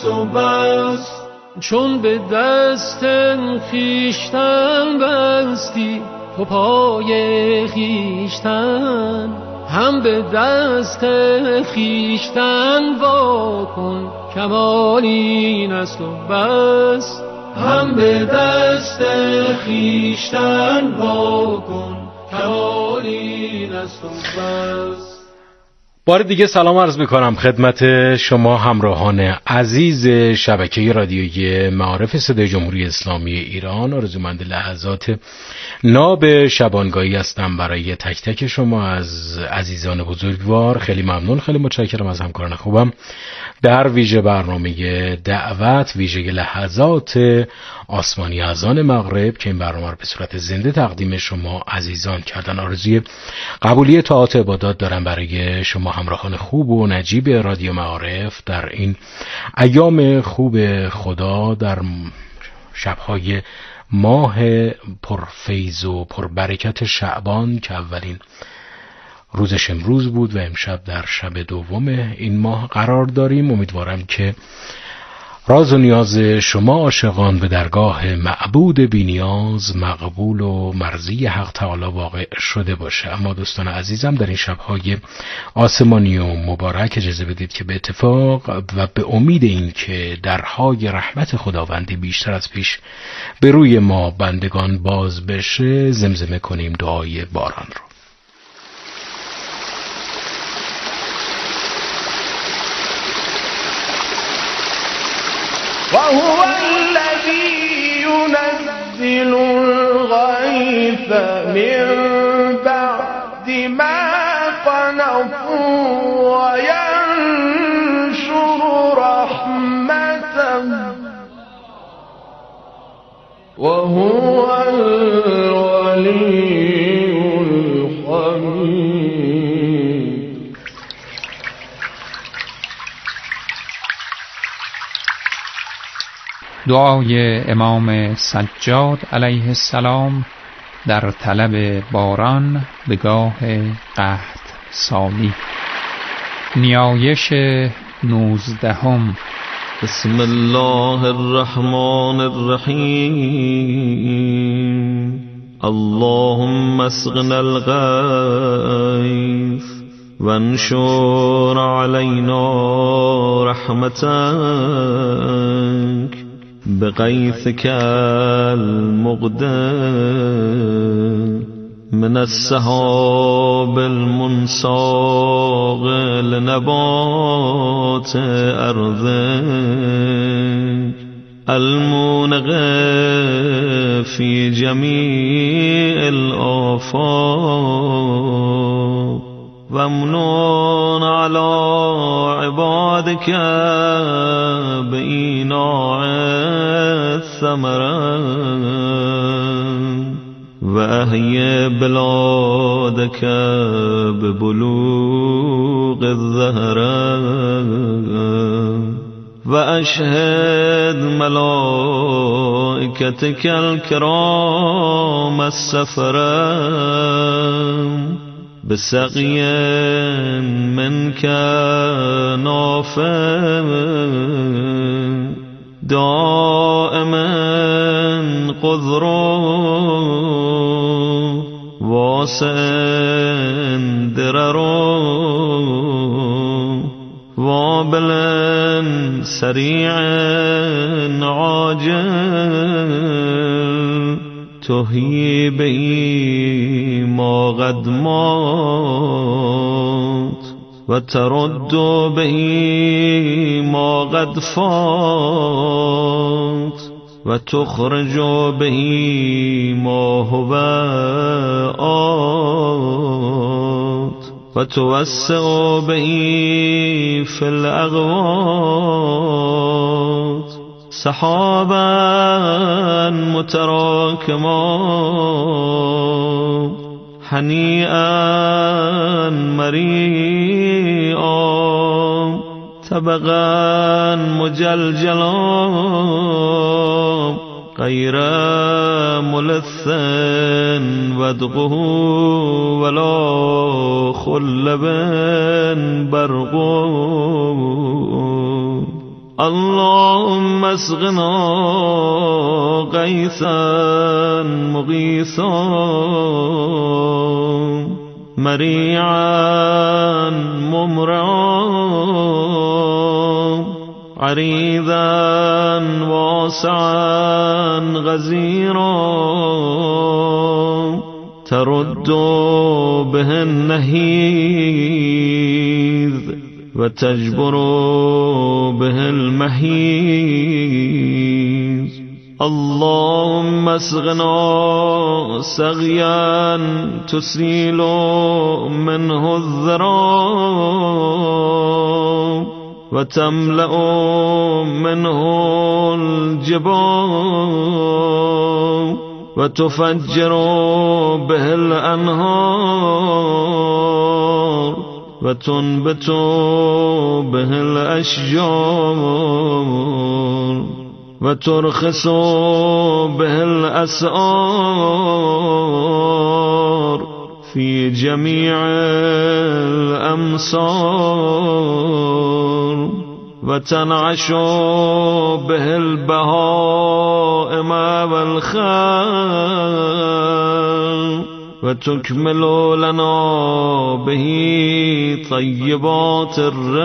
و بس. چون به دست خویشتن بستی تو پای خویشتن، هم به دست خویشتن واکن کمال این است و بس. هم به دست خویشتن واکن کمال این است و بس. بار دیگه سلام عرض میکنم خدمت شما همراهان عزیز شبکه رادیویی معارف صدای جمهوری اسلامی ایران. آرزومند لحظات ناب شبانگاهی هستم برای تک تک شما از عزیزان بزرگوار. خیلی ممنون، خیلی متشکرم از همکاران خوبم در ویژه برنامه دعوت، ویژه لحظات آسمانی اذان مغرب که این برنامه رو به صورت زنده تقدیم شما عزیزان کردن. آرزوی قبولی طاعات عبادات دارم برای شما همراهان خوب و نجیب رادیو معارف در این ایام خوب خدا، در شبهای ماه پرفیض و پربرکت شعبان که اولین روزش امروز بود و امشب در شب دوم این ماه قرار داریم. امیدوارم که راز و نیاز شما عاشقان به درگاه معبود بی‌نیاز مقبول و مرضی حق تعالی واقع شده باشه. اما دوستان عزیزم، در این شب‌های آسمانی و مبارک اجازه بدید که به اتفاق و به امید این که درهای رحمت خداوندی بیشتر از پیش به روی ما بندگان باز بشه زمزمه کنیم دعای باران رو. وهو الذي ينزل الغيث من بعد ما قنطوا وينشر رحمته وهو الولي الحميد. دعای امام سجاد علیه السلام در طلب باران به گاه قحط سالی. نیایش 19. بسم الله الرحمن الرحیم. اللهم اسقنا الغیث وانشر علينا رحمتك بغيثك المقدم من السحاب المنساق لنبات أرضك المنغ في جميع الآفاق وامنون على عبادك بإيناع الثمرات وأحيي بلادك ببلوغ الزهرات وأشهد ملائكتك الكرام السفرة بسقي منك نافع دائما قذر واسع درر وابلا سريع عاجل تحيي به ما قد مات وترد به ما قد فات وتخرج به ما هو آت وتوسع به في الأغوات سحابا متراكما هنيئا مريئا طبقا مجلجلا غير ملث ودقه ولا خلب برق اللهم اسقنا غيثا مغيثا مريعا ممرعا عريضا واسعا غزيرا ترد به النهيذ وتجبر به المهيز. اللهم اسقنا سقيا تسيل منه الذراب وتملأ منه الجبال وتفجر به الأنهار وتنبت به الأشجار وترخص به الأسعار في جميع الأمصار وتنعش به البهائم والخيل وتكمل لنا به طيبات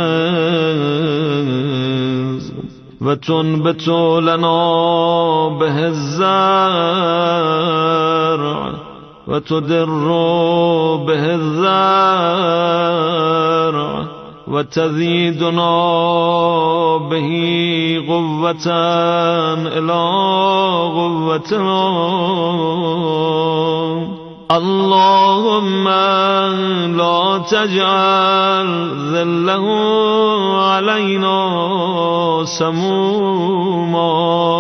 الرزق وتنبت لنا به الزرع وتدر به الزرع وتزيدنا به قوة إلى قوتنا. اللهم لا تجعل ذله علينا سموما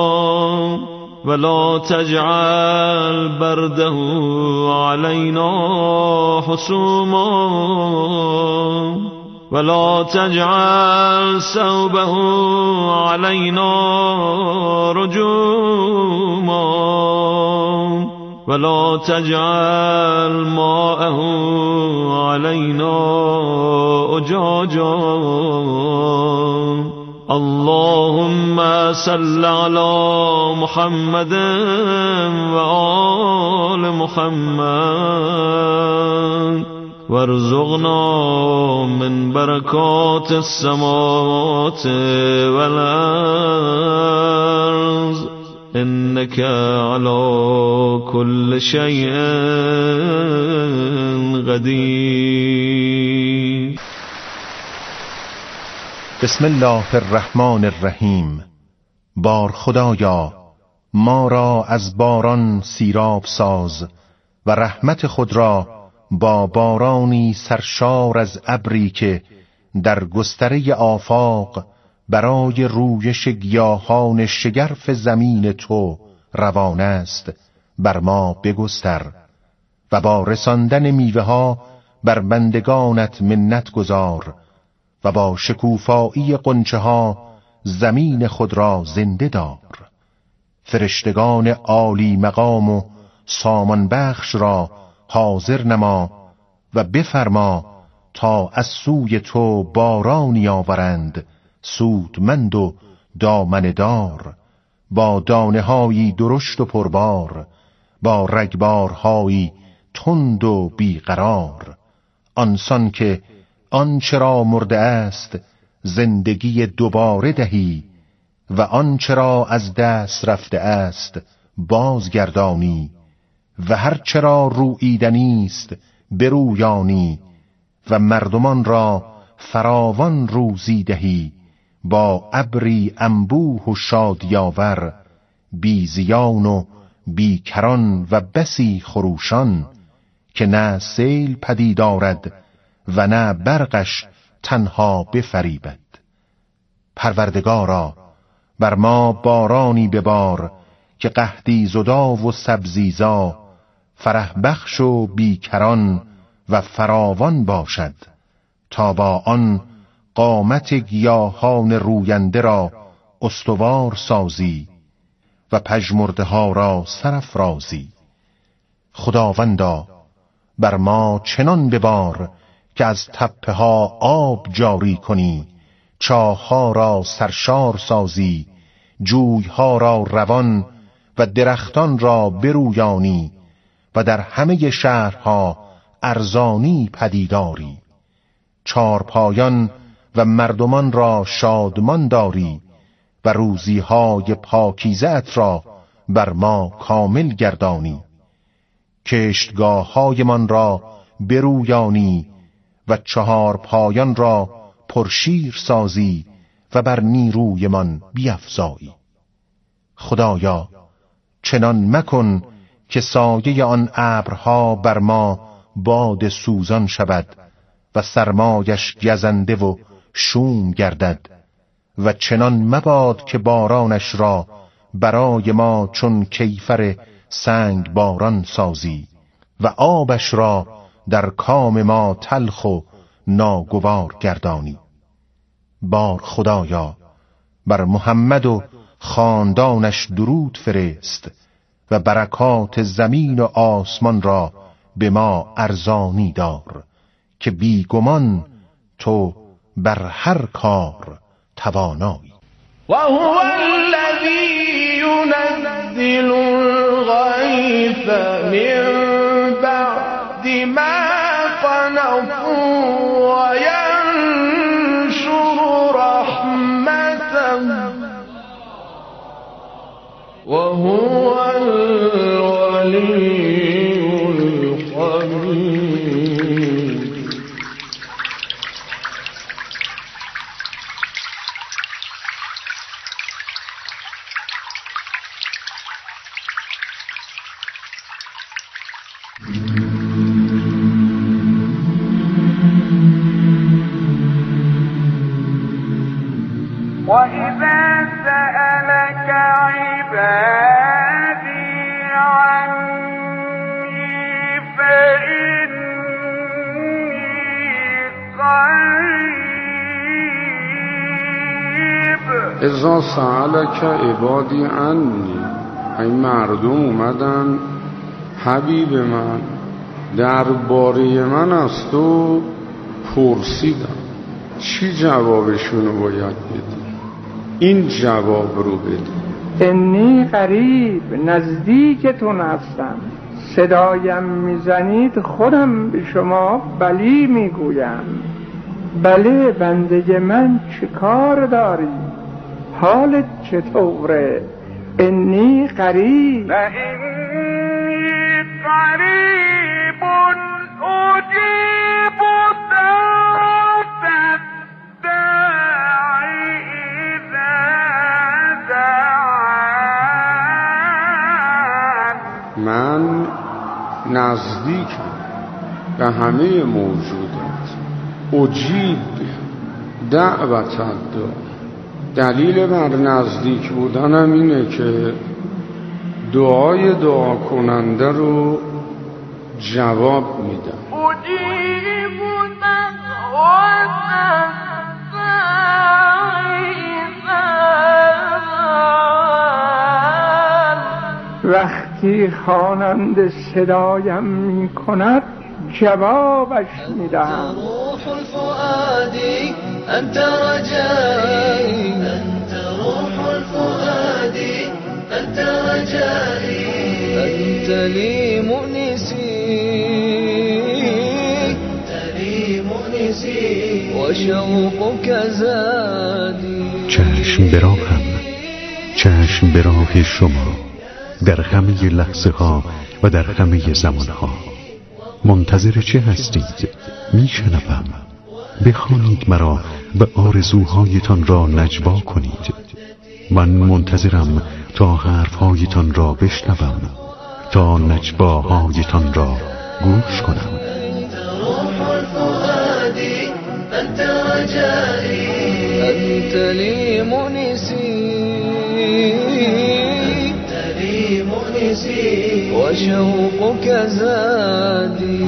ولا تجعل برده علينا حسوما ولا تجعل ثوبه علينا رجوما ولا تجعل ماءه علينا أجاجا. اللهم صل على محمد وآل محمد وارزقنا من بركات السماوات والأرض إنك على كل شيء قدير. بسم الله الرحمن الرحیم. بار خدایا ما را از باران سیراب ساز و رحمت خود را با بارانی سرشار از ابری که در گستره آفاق برای رویش گیاهان شگرف زمین تو روان است بر ما بگستر و با رساندن میوه ها بر بندگانت منت گذار و با شکوفایی غنچه ها زمین خود را زنده دار. فرشتگان عالی مقام و سامان بخش را حاضر نما و بفرما تا از سوی تو بارانی آورند سودمند و دامنه‌دار با دانه‌هایی درشت و پربار با رگبارهایی تند و بیقرار. آنسان که آنچه را مرده است زندگی دوباره دهی و آنچه را از دست رفته است بازگردانی و هر چه را روییدنی است برویانی و مردمان را فراوان روزی دهی با ابری انبوه و شادیاور بی زیان و بی کران و بسی خروشان که نه سیل پدید آرد و نه برقش تنها بفریبد. پروردگارا بر ما بارانی ببار که قحطی زدا و سبزیزا فرح بخش و بیکران و فراوان باشد تا با آن قامت گیاهان روینده را استوار سازی و پژمرده ها را سرافرازی. خداوندا بر ما چنان ببار که از تپه ها آب جاری کنی چاه‌ها را سرشار سازی، جوی‌ها را روان و درختان را برویانی و در همه شهرها ارزانی پدیداری. چارپایان و مردمان را شادمان داری و روزی‌های پاکیزه‌ات را بر ما کامل گردانی. کشتگاه‌هایمان را برویانی و چهارپایان را پرشیر سازی و بر نیرویمان بیفزایی. خدایا چنان مکن که سایه آن ابرها بر ما باد سوزان شود و سرمایش گزنده و شوم گردد و چنان مباد که بارانش را برای ما چون کیفر سنگ باران سازی و آبش را در کام ما تلخ و ناگوار گردانی. بار خدایا بر محمد و خاندانش درود فرست و برکات زمین و آسمان را به ما ارزانی دار که بیگمان تو بر هر کار توانایی. و هو الذی ينزل الغیث من بعد ما قنطوا و ینشر رحمته و هو الولی الحمید. وَإِذَا سَأَلَكَ عِبَادِي عَنِّي فَإِنِّي قَرِيبٌ. اذا سألك عبادی عنی، این مردم اومدن حبیب من درباره من از تو پرسیدن، چی جوابشونو باید بدی؟ این جواب رو بدی. انی قریب، نزدیکتون هستم، صدایم میزنید خودم به شما بلی میگویم. بله بنده من، چه کار داری؟ حالت چطوره؟ انی قریب. و انی قریب اجیب دعوت الداعی اذا دعان. من نزدیکم به همه موجودات. اجیب دعوت الداعی، دلیل بر نزدیک بودنم اینه که دعای دعا کننده رو جواب میدم. اجیب دعوت الداعی وقتی خواننده صدایم می کند جوابش می دهم. روح الفؤادی انت رجایی، انت روح الفؤادی انت رجایی، انت لی مؤنسی، انت لی مؤنسی و شوقك زادی. چشم به راهم، چشم به راه شما در همه لحظه ها و در همه زمان ها. منتظر چه هستید؟ میشنوم. بخوانید مرا و آرزوهایتان را نجوا کنید. من منتظرم تا حرفهایتان را بشنوم، تا نجواهایتان را گوش کنم. انت روح الفؤادی انت رجایی، انت لی مؤنسی، و شوقك زادی.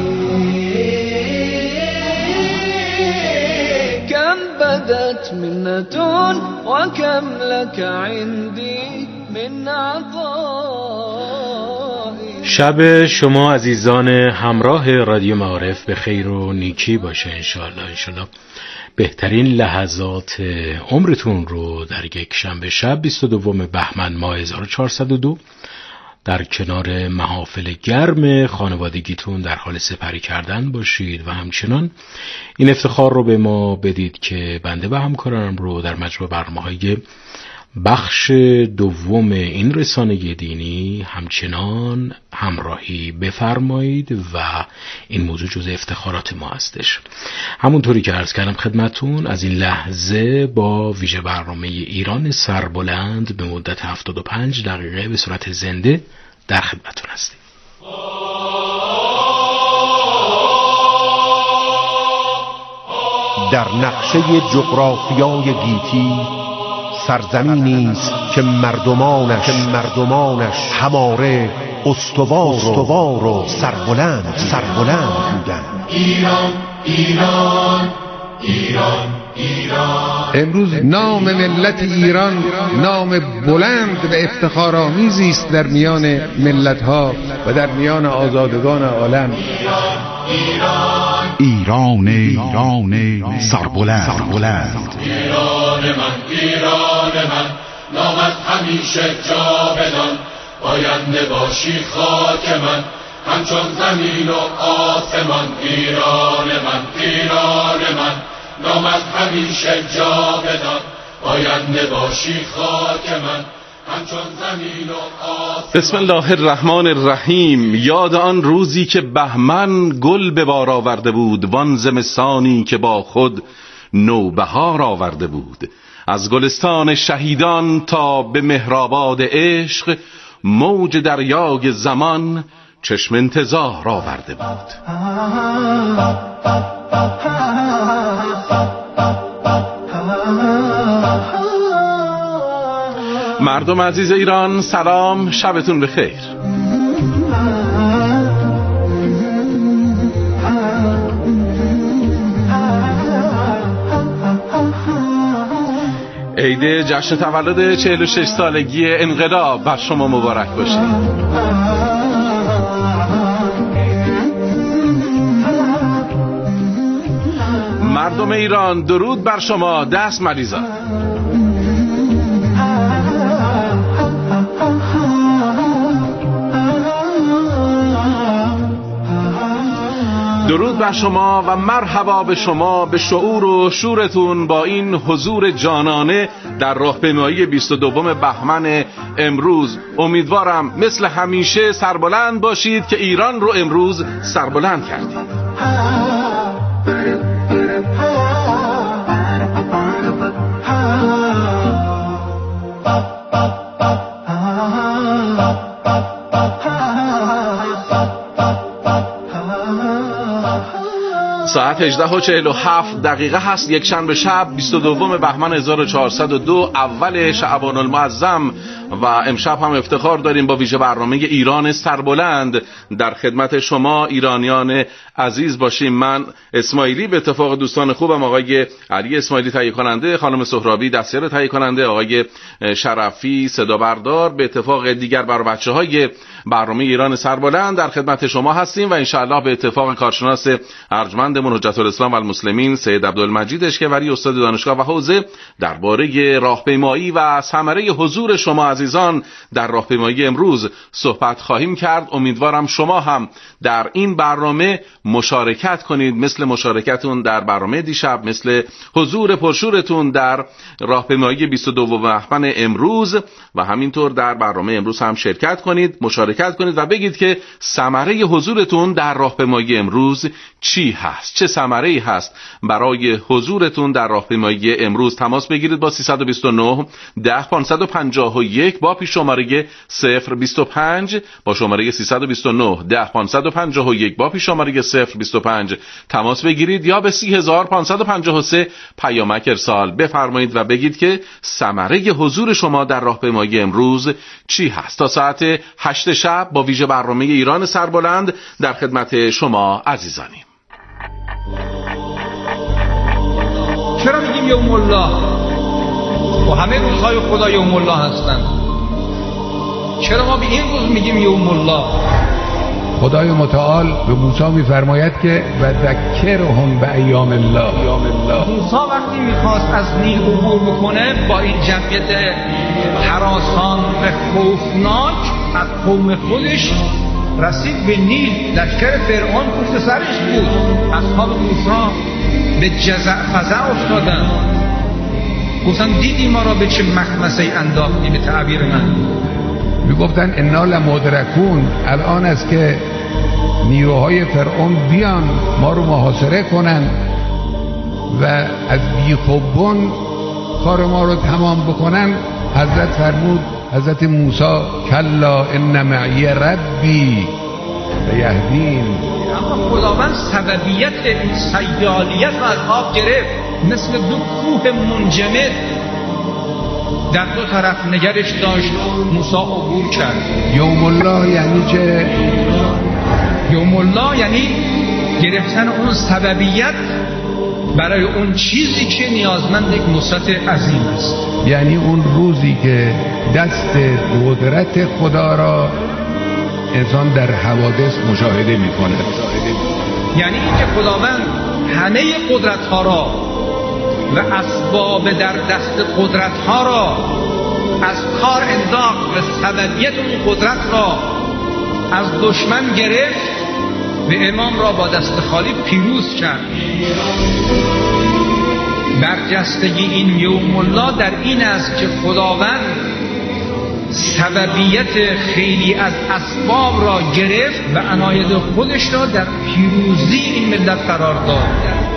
كم بدت منة و کم لك عندي من عطائی. شب شما عزیزان همراه رادیو معارف به خیر و نیکی باشه. انشالله بهترین لحظات عمرتون رو در یک شنبه شب 22 بهمن ماه 1402 در کنار محافل گرم خانوادگیتون در حال سپری کردن باشید و همچنان این افتخار رو به ما بدید که بنده و همکارانم رو در مجموع برنامه‌های بخش دوم این رسانه دینی همچنان همراهی بفرمایید و این موضوع جزء افتخارات ما هستش. همونطوری که عرض کردم خدمتون، از این لحظه با ویژه برنامه ایران سربلند به مدت 75 دقیقه به صورت زنده در خدمتون هستیم. در نقشه جغرافیای گیتی سرزمینی است که مردمانش هماره استوار و سربلند بودند. ایران. امروز نام ملت ایران نام بلند و افتخارآمیزی است در میان ملت‌ها و در میان آزادگان عالم. ایران سربلند. ایران من نامت همیشه جاودان، باید باشی خاک من همچون زمین و آسمان. ایران من نامت همیشه جاودان، باید باشی خاک من همچون زمین و آسمان. بسم الله الرحمن الرحیم. یاد آن روزی که بهمن گل به بار آورده بود، وان زمستانی که با خود نوبهار آورده بود. از گلستان شهیدان تا به مهرآباد عشق، موج دریای زمان چشم انتظار آورده بود. مردم عزیز ایران سلام، شبتون بخیر. عید جشن تولد 46 سالگی انقلاب بر شما مبارک باشه. مردم ایران درود بر شما. دست مریزا. درود بر شما و مرحبا به شما، به شعور و شورتون با این حضور جانانه در راهپیمایی 22 بهمن امروز. امیدوارم مثل همیشه سربلند باشید که ایران رو امروز سربلند کردید. ساعت 18:47 دقیقه هست. یک شنبه شب 22 بهمن 1402 اول شعبان المعظم و امشب هم افتخار داریم با ویژه برنامه ایران سربلند در خدمت شما ایرانیان عزیز باشیم. من اسماعیلی به اتفاق دوستان خوبم، آقای علی اسماعیلی تهیه کننده، خانم سهرابی دستیار تهیه کننده، آقای شرفی صدا بردار، به اتفاق دیگر بر بچه‌های برنامه ایران سربلند در خدمت شما هستیم و انشاءالله به اتفاق کارشناس ارجمندمون حجت الاسلام و المسلمین سید عبدالمجید اشکوری استاد دانشگاه و حوزه درباره راهپیمایی و ثمره حضور شما عزیزان در راهپیمایی امروز صحبت خواهیم کرد. امیدوارم شما هم در این برنامه مشارکت کنید، مثل مشارکتون در برنامه دیشب، مثل حضور پرشورتون در راهپیمایی 22 بهمن امروز و همینطور در برنامه امروز هم شرکت کنید، مشارکت کنید و بگید که ثمره حضورتون در راهپیمایی امروز چی هست، چه ثمره‌ای هست برای حضورتون در راهپیمایی امروز. تماس بگیرید با 329 10 551 با پیش شماره 025 با شماره 329 10 551 با پیش شماره 025 تماس بگیرید یا به 30553 پیامک ارسال بفرمایید و بگید که ثمره حضور شما در راهپیمایی امروز چی هست. تا ساعت 8 شب با ویژه برنامه ایران سربلند در خدمت شما عزیزانیم. چرا میگیم یوم الله و همه روزهای خدا یوم الله هستند؟ چرا ما به این روز میگیم یوم الله؟ خدای متعال به موسی میفرماید که و ذکرهم به ایام الله. موسی وقتی میخواست از نیل عبور بکنه با این جمعیت هراسان و خوفناک از قوم خودش رسید به نیل. لشکر فرعون پشت سرش بود. اصحاب موسی به جزع فزع افتادن، گفتن دیدی ما را به چه مخمسه انداختی. به تعبیر من میگفتن انا لمدرکون، الان است که نیروهای فرعون بیان ما رو محاصره کنن و از بیخوبون کار ما رو تمام بکنن. حضرت فرمود، حضرت موسی کلا ان معی ربی سیهدین. اما خداوند سببیت این سیالیت رو از آب گرفت، مثل دو کوه منجمد در دو طرف نگرش داشت. موسی عبور کرد. یوم الله یعنی چه؟ یوم الله یعنی گرفتن اون سببیت برای اون چیزی که نیازمند یک نصرت عظیم است. یعنی اون روزی که دست قدرت خدا را انسان در حوادث مشاهده میکنه. یعنی اینکه خداوند همه قدرت ها را و اسباب در دست قدرت ها را از کار انداخت و سببیت اون قدرت را از دشمن گرفت و امام را با دست خالی پیروز کرد. برجستگی این یوم الله در این است که خداوند سببیت خیلی از اسباب را گرفت و عناید خودش را در پیروزی این ملت قرار داد.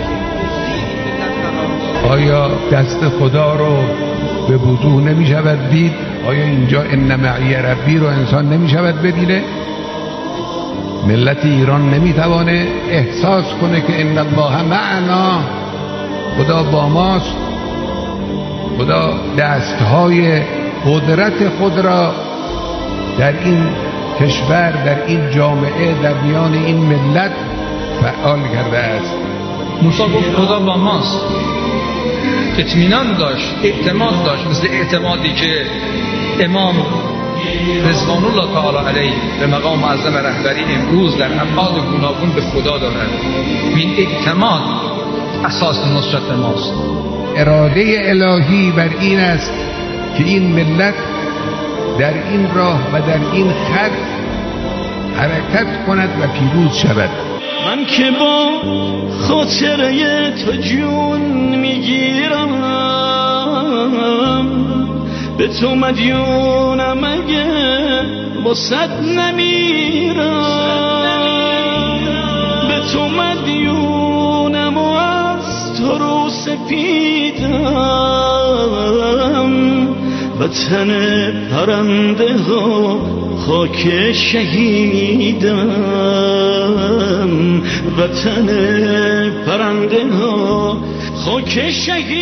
آیا دست خدا رو به وضوح نمی شود دید؟ آیا اینجا ان معی ربی رو انسان نمی شود بدیده؟ ملت ایران نمی توانه احساس کنه که ان الله معنا، خدا با ماست. خدا دستهای قدرت خود را در این کشور، در این جامعه، در میان این ملت فعال کرده است. موسی گفت خدا با ماست، اطمینان داشت، اعتماد داشت، مثل اعتمادی که امام رضوان الله تعالی علیه به مقام معظم رهبری امروز در ابعاد گوناگون به خدا دارد. این اعتماد اساس نصرت ماست. اراده الهی بر این است که این ملت در این راه و در این خط حرکت کند و پیروز شود. من که با خاطره تو جون میگیرم، به تو مدیونم، اگه با صد نمیرم، به تو مدیونم و از تو رو سپیدم. وطن پرنده ها خاک شهیدم، وطن پرنده ها خاک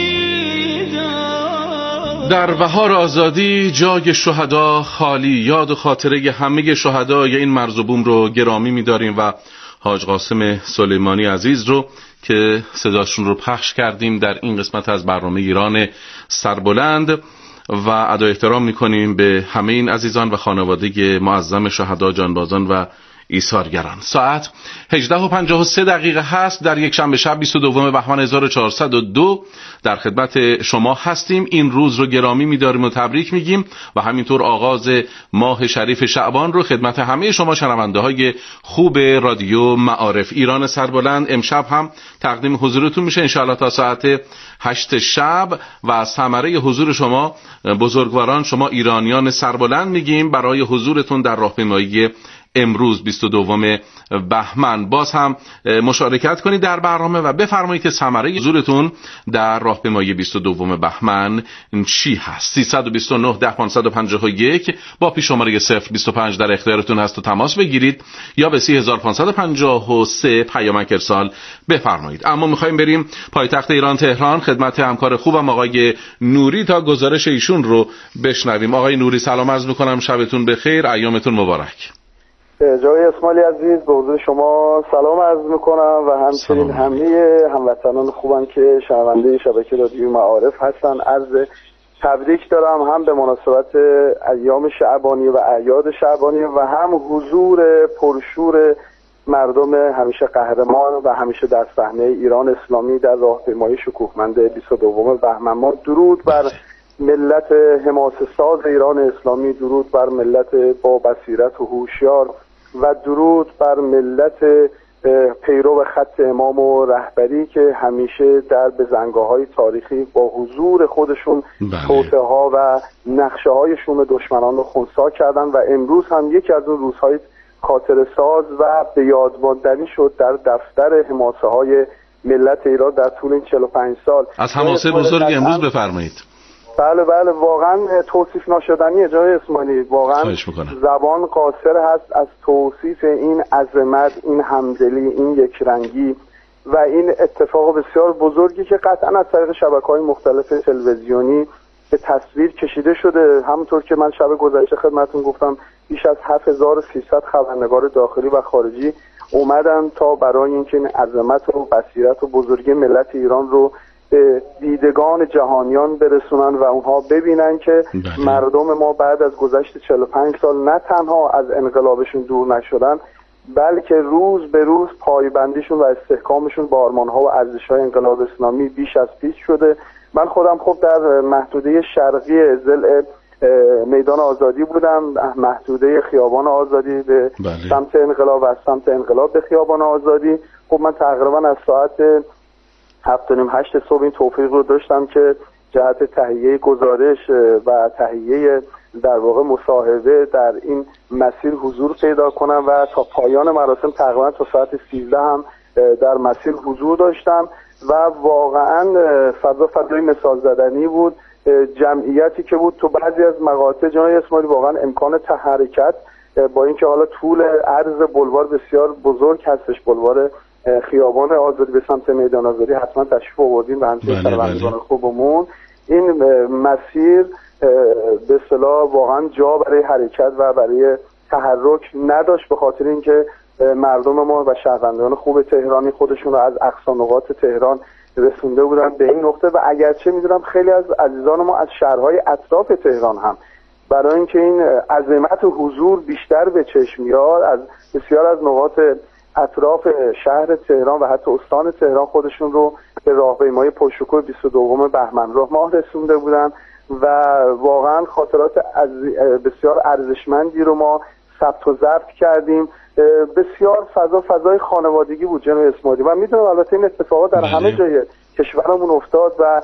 شهیدم. در بهار آزادی جای شهدا خالی. یاد و خاطره همه شهدای این مرز و بوم رو گرامی می‌داریم و حاج قاسم سلیمانی عزیز رو که صداشون رو پخش کردیم در این قسمت از برنامه ایران سربلند و ادای احترام میکنیم به همه این عزیزان و خانواده معظم شهدا، جانبازان و ایثارگران. ساعت 18:53 هست. در یک شنبه شب 22 بهمن 1402 در خدمت شما هستیم. این روز رو گرامی می‌داریم و تبریک میگیم و همینطور آغاز ماه شریف شعبان رو خدمت همه شما شنونده‌های خوب رادیو معارف ایران سربلند امشب هم تقدیم حضورتون میشه انشاءالله تا ساعت 8 شب و از ثمره حضور شما بزرگواران، شما ایرانیان سربلند میگیم برای حضورتون در راهپیمایی امروز 22 بهمن. باز هم مشارکت کنید در برنامه و بفرمایید که ثمره حضورتون در راهپیمایی 22 بهمن چی هست. 329 10 551 با پیش شماره 025 در اختیارتون هست و تماس بگیرید یا به 3553 پیامک ارسال بفرمایید. اما میخوایم بریم پایتخت ایران تهران خدمت همکار خوبم آقای نوری تا گزارش ایشون رو بشنویم. آقای نوری سلام عرض میکنم، شبتون بخیر، ایامتون مبارک. جای اسماعیلی عزیز به حضور شما سلام عرض میکنم و همچنین همه هموطنان خوبم که شنونده شبکه رادیو معارف هستن. عرض تبریک دارم، هم به مناسبت ایام شعبانی و اعیاد شعبانی و هم حضور پرشور مردم همیشه قهرمان و همیشه در صحنه ایران اسلامی در راهپیمایی شکوهمند 22 بهمن ماه. درود بر ملت حماسه ساز ایران اسلامی، درود بر ملت با بصیرت و هوشیار و درود بر ملت پیرو خط امام و رهبری که همیشه در بزنگاه‌های تاریخی با حضور خودشون توطئه‌ها و نقشه‌هایشون دشمنان رو خنثی کردن و امروز هم یکی از اون روزهای خاطره ساز و به یاد ماندنی شد در دفتر حماسه‌های ملت ایران در طول این 45 سال. از حماسه بزرگ امروز بفرمایید. بله واقعا توصیف ناشدنیه جای اسماعیلی، واقعا زبان قاصر هست از توصیف این عظمت، این همدلی، این یکرنگی و این اتفاق بسیار بزرگی که قطعا از طریق شبکه‌های مختلف تلویزیونی به تصویر کشیده شده. همونطور که من شب گذشته خدمتتون گفتم بیش از 7300 خبرنگار داخلی و خارجی اومدن تا برای اینکه این عظمت و بصیرت و بزرگی ملت ایران رو به دیدگان جهانیان برسونن و اونها ببینن که مردم ما بعد از گذشت 45 سال نه تنها از انقلابشون دور نشدن، بلکه روز به روز پایبندیشون و استحکامشون با آرمان‌ها و ارزش‌های انقلاب اسلامی بیش از پیش شده. من خودم در محدوده شرقی ضلع میدان آزادی بودم، محدوده خیابان آزادی به سمت انقلاب و از سمت انقلاب به خیابان آزادی. من تقریبا از ساعت 7:30-8 صبح این توفیق رو داشتم که جهت تهیه گزارش و تهیه در واقع مصاحبه در این مسیر حضور پیدا کنم و تا پایان مراسم تقریبا تا ساعت 13 هم در مسیر حضور داشتم و واقعا فضای مثال زدنی بود. جمعیتی که بود تو بعضی از مقاطع جناب اسماعیلی واقعا امکان تحرکت با اینکه حالا طول عرض بلوار بسیار بزرگ هستش، بلوار خیابان آزادی به سمت میدان آزادی حتما تشریف آوردین و همچنین شنوندگان خوبمون، این مسیر به اصطلاح واقعا جا برای حرکت و برای تحرک نداشت، به خاطر اینکه مردم ما و شهروندان خوب تهرانی خودشون رو از اقصا نقاط تهران رسونده بودن به این نقطه و اگرچه میدونم خیلی از عزیزان ما از شهرهای اطراف تهران هم برای اینکه این عظمت و حضور بیشتر به چشم میاد از بسیار از نقاط اطراف شهر تهران و حتی استان تهران خودشون رو به راهپیمایی پرشکوه 22 بهمن ماه رسونده بودن و واقعا خاطرات بسیار ارزشمندی رو ما ثبت و ضبط کردیم. بسیار فضای خانوادگی بود جناب اسماعیلی و میدونم البته این اتفاقات در همه جای کشورمون افتاد و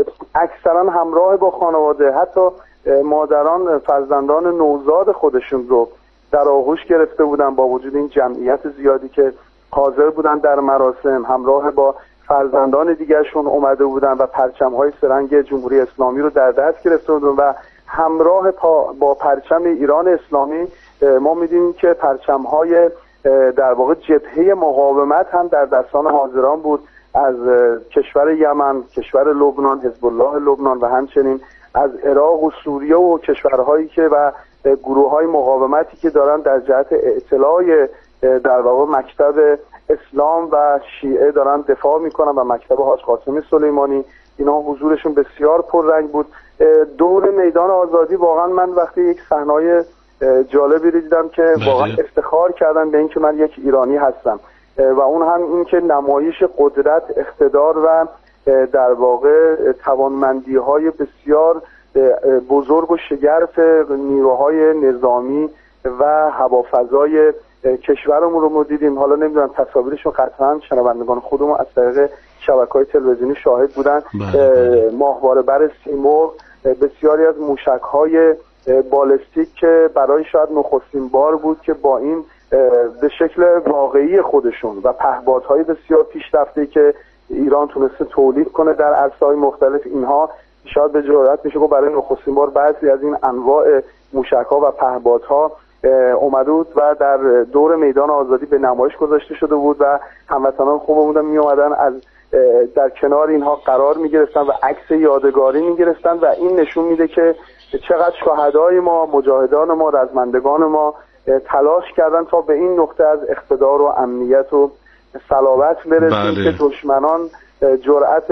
اکثرا همراه با خانواده، حتی مادران فرزندان نوزاد خودشون رو در آغوش گرفته بودن با وجود این جمعیت زیادی که حاضر بودن در مراسم، همراه با فرزندان دیگرشون اومده بودن و پرچم‌های سرنگ جمهوری اسلامی رو در دست گرفته بودن و همراه با پرچم ایران اسلامی ما می‌دیدیم که پرچم‌های در واقع جبهه مقاومت هم در دستان حاضران بود، از کشور یمن، کشور لبنان، حزب الله لبنان و همچنین از عراق و سوریه و کشورهایی که و گروه‌های مقاومتی که دارن در جهت اطلاع در واقع مکتب اسلام و شیعه دارن دفاع میکنن و مکتب حاج قاسم سلیمانی، اینا حضورشون بسیار پررنگ بود. دور میدان آزادی واقعا من وقتی یک صحنه‌های جالبی رو دیدم که واقعا افتخار کردم به اینکه من یک ایرانی هستم و اون هم این که نمایش قدرت، اقتدار و در واقع توانمندی‌های بسیار بزرگ و شگرف نیروهای نظامی و هوافضای کشورمون رو دیدیم. حالا نمیدونم تصاویرشون قطعا شنوندگان خودمون از طریق شبکه‌های تلویزیونی شاهد بودن. ماهواره بر سیمرغ، بسیاری از موشک‌های بالستیک که برای شاید نخستین بار بود که با این به شکل واقعی خودشون و پهپادهای بسیار پیشرفته‌ای که ایران تونسته تولید کنه در عرصه‌های مختلف، اینها شاید به جرئت میشه گفت برای نخستین بار بعضی از این انواع موشک‌ها و پهپادها اومده بود و در دور میدان آزادی به نمایش گذاشته شده بود و هموطنان خوبمون می اومدن از در کنار اینها قرار می گرفتن و عکس یادگاری می گرفتن و این نشون میده که چقدر شهدای ما، مجاهدان ما، رزمندگان ما تلاش کردن تا به این نقطه از اقتدار و امنیت و صلابت برسیم که دشمنان جرأت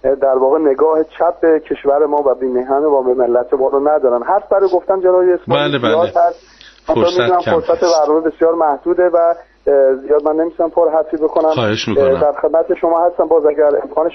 در واقع نگاه چپ به کشور ما و بی‌میهن و به ملت ما رو ندارن. حرف برای گفتن جناب اسماعیلی زیاد هست. فرصت برنامه بسیار محدوده و زیاد من نمیتونم پر حرفی بکنم. خواهش میکنم. در خدمت شما هستم. باز اگر امکانش